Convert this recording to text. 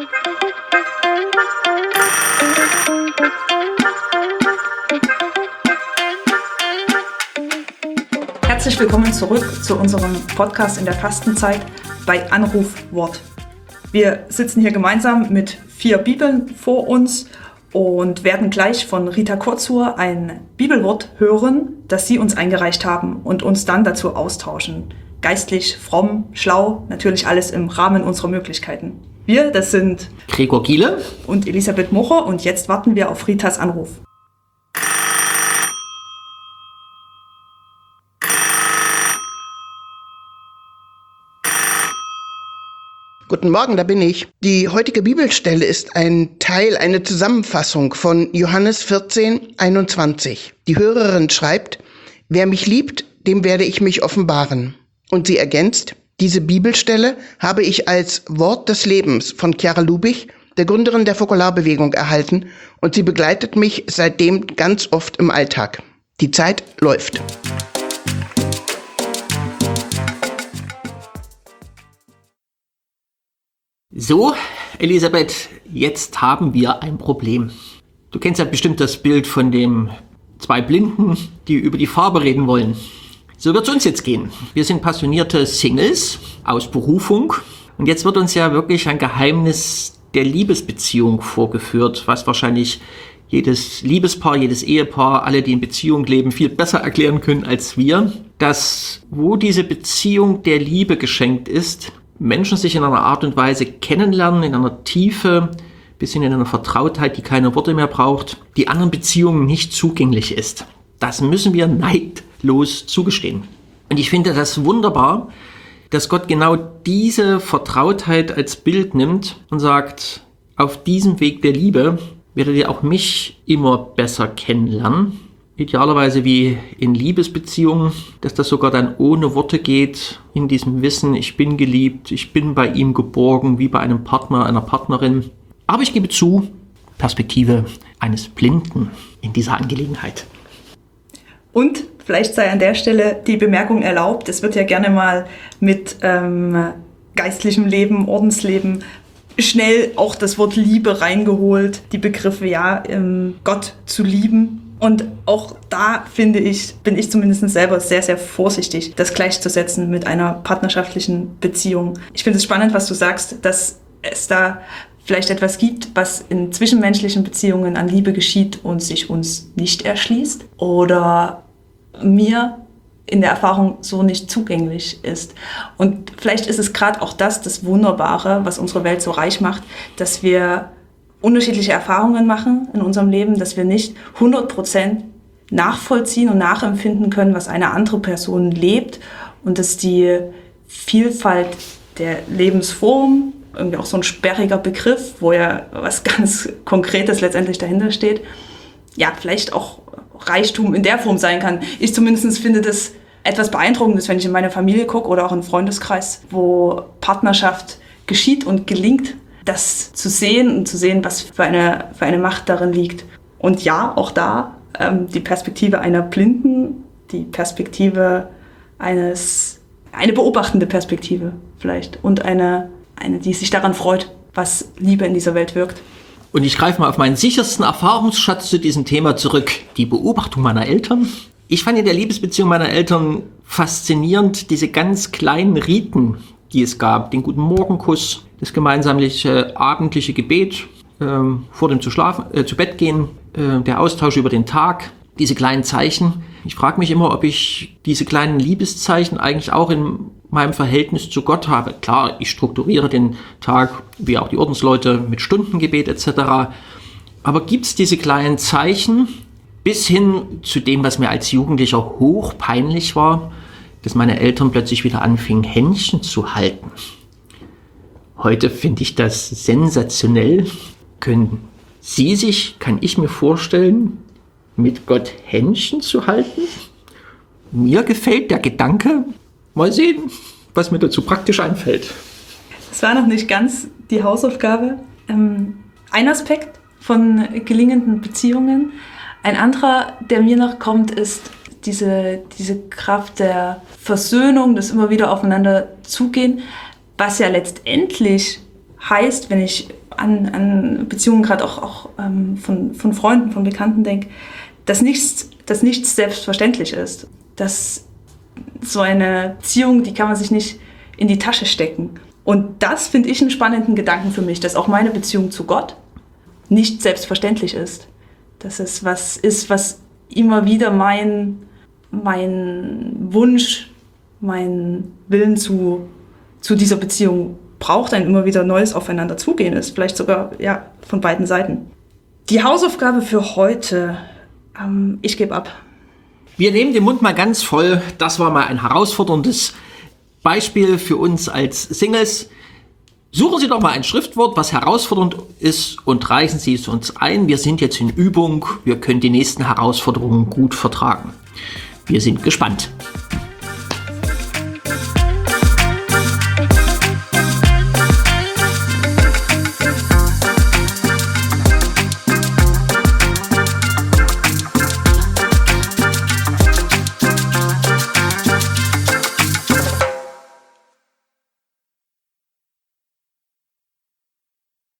Herzlich willkommen zurück zu unserem Podcast in der Fastenzeit bei Anrufwort. Wir sitzen hier gemeinsam mit 4 Bibeln vor uns und werden gleich von Rita Kurzur ein Bibelwort hören, das Sie uns eingereicht haben und uns dann dazu austauschen. Geistlich, fromm, schlau, natürlich alles im Rahmen unserer Möglichkeiten. Wir, das sind Gregor Giele und Elisabeth Mocher und jetzt warten wir auf Ritas Anruf. Guten Morgen, da bin ich. Die heutige Bibelstelle ist eine Zusammenfassung von Johannes 14, 21. Die Hörerin schreibt: Wer mich liebt, dem werde ich mich offenbaren. Und sie ergänzt: Diese Bibelstelle habe ich als Wort des Lebens von Chiara Lubich, der Gründerin der Fokularbewegung, erhalten und sie begleitet mich seitdem ganz oft im Alltag. Die Zeit läuft. So, Elisabeth, jetzt haben wir ein Problem. Du kennst ja bestimmt das Bild von den 2 Blinden, die über die Farbe reden wollen. So wird es uns jetzt gehen. Wir sind passionierte Singles aus Berufung und jetzt wird uns ja wirklich ein Geheimnis der Liebesbeziehung vorgeführt, was wahrscheinlich jedes Liebespaar, jedes Ehepaar, alle, die in Beziehung leben, viel besser erklären können als wir, dass wo diese Beziehung der Liebe geschenkt ist, Menschen sich in einer Art und Weise kennenlernen, in einer Tiefe, bis hin in einer Vertrautheit, die keine Worte mehr braucht, die anderen Beziehungen nicht zugänglich ist. Das müssen wir neidlos zugestehen. Und ich finde das wunderbar, dass Gott genau diese Vertrautheit als Bild nimmt und sagt, auf diesem Weg der Liebe werdet ihr auch mich immer besser kennenlernen. Idealerweise wie in Liebesbeziehungen, dass das sogar dann ohne Worte geht, in diesem Wissen, ich bin geliebt, ich bin bei ihm geborgen, wie bei einem Partner, einer Partnerin. Aber ich gebe zu, Perspektive eines Blinden in dieser Angelegenheit. Und vielleicht sei an der Stelle die Bemerkung erlaubt, es wird ja gerne mal mit geistlichem Leben, Ordensleben schnell auch das Wort Liebe reingeholt, die Begriffe, Gott zu lieben. Und auch da bin ich zumindest selber sehr, sehr vorsichtig, das gleichzusetzen mit einer partnerschaftlichen Beziehung. Ich finde es spannend, was du sagst, dass es da vielleicht etwas gibt, was in zwischenmenschlichen Beziehungen an Liebe geschieht und sich uns nicht erschließt oder mir in der Erfahrung so nicht zugänglich ist. Und vielleicht ist es gerade auch das Wunderbare, was unsere Welt so reich macht, dass wir unterschiedliche Erfahrungen machen in unserem Leben, dass wir nicht 100% nachvollziehen und nachempfinden können, was eine andere Person lebt und dass die Vielfalt der Lebensform, irgendwie auch so ein sperriger Begriff, wo ja was ganz Konkretes letztendlich dahinter steht, ja, vielleicht auch Reichtum in der Form sein kann. Ich zumindest finde das etwas Beeindruckendes, wenn ich in meine Familie gucke oder auch in einen Freundeskreis, wo Partnerschaft geschieht und gelingt, das zu sehen und zu sehen, was für eine Macht darin liegt. Und ja, auch da die Perspektive einer Blinden, die Perspektive eine beobachtende Perspektive vielleicht und eine, die sich daran freut, was Liebe in dieser Welt wirkt. Und ich greife mal auf meinen sichersten Erfahrungsschatz zu diesem Thema zurück, die Beobachtung meiner Eltern. Ich fand in der Liebesbeziehung meiner Eltern faszinierend diese ganz kleinen Riten, die es gab. Den guten Morgenkuss, das gemeinsame abendliche Gebet vor dem zu Bett gehen, der Austausch über den Tag, diese kleinen Zeichen. Ich frage mich immer, ob ich diese kleinen Liebeszeichen eigentlich auch in meinem Verhältnis zu Gott habe. Klar, ich strukturiere den Tag, wie auch die Ordensleute, mit Stundengebet etc. Aber gibt es diese kleinen Zeichen bis hin zu dem, was mir als Jugendlicher hochpeinlich war, dass meine Eltern plötzlich wieder anfingen, Händchen zu halten. Heute finde ich das sensationell. Kann ich mir vorstellen, mit Gott Händchen zu halten? Mir gefällt der Gedanke. Mal sehen, was mir dazu praktisch einfällt. Das war noch nicht ganz die Hausaufgabe. Ein Aspekt von gelingenden Beziehungen. Ein anderer, der mir noch kommt, ist diese Kraft der Versöhnung, das immer wieder aufeinander zugehen, was ja letztendlich heißt, wenn ich an Beziehungen gerade auch von Freunden, von Bekannten denke, dass nichts selbstverständlich ist. Dass so eine Beziehung, die kann man sich nicht in die Tasche stecken. Und das finde ich einen spannenden Gedanken für mich, dass auch meine Beziehung zu Gott nicht selbstverständlich ist. Dass es was ist, was immer wieder mein Wunsch, mein Willen zu dieser Beziehung braucht, ein immer wieder neues Aufeinander zugehen ist. Vielleicht sogar von beiden Seiten. Die Hausaufgabe für heute, ich gebe ab. Wir nehmen den Mund mal ganz voll. Das war mal ein herausforderndes Beispiel für uns als Singles. Suchen Sie doch mal ein Schriftwort, was herausfordernd ist, und reichen Sie es uns ein. Wir sind jetzt in Übung. Wir können die nächsten Herausforderungen gut vertragen. Wir sind gespannt.